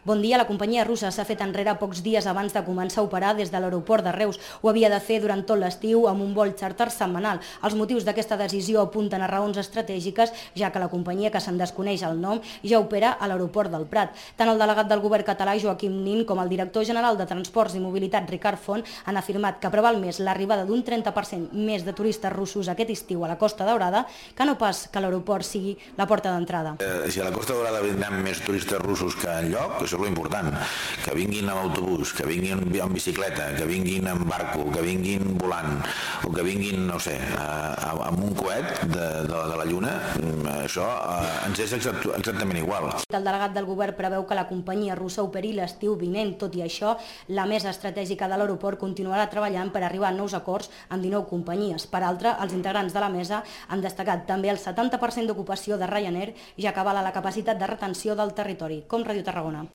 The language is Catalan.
Bon dia, la companyia russa s'ha fet enrere pocs dies abans de començar a operar des de l'aeroport de Reus. Ho havia de fer durant tot l'estiu amb un vol xàrter setmanal. Els motius d'aquesta decisió apunten a raons estratègiques, ja que la companyia, que se'n desconeix el nom, ja opera a l'aeroport del Prat. Tant el delegat del govern català, Joaquim Nin, com el director general de Transports i Mobilitat, Ricard Font, han afirmat que preval més l'arribada d'un 30% més de turistes russos aquest estiu a la Costa Daurada que no pas que l'aeroport sigui la porta d'entrada. Si a la Costa Daurada vindran més turistes russos que enlloc, això és lo important, que vinguin amb autobús, que vinguin amb bicicleta, que vinguin amb barco, que vinguin volant, o que vinguin, no sé, amb un coet de la Lluna, això ens és exactament igual. El delegat del govern preveu que la companyia russa operi l'estiu vinent. Tot i això, la mesa estratègica de l'aeroport continuarà treballant per arribar a nous acords amb 19 companyies. Per altra, els integrants de la mesa han destacat també el 70% d'ocupació de Ryanair, ja que avala la capacitat de retenció del territori, com Ràdio Tarragona.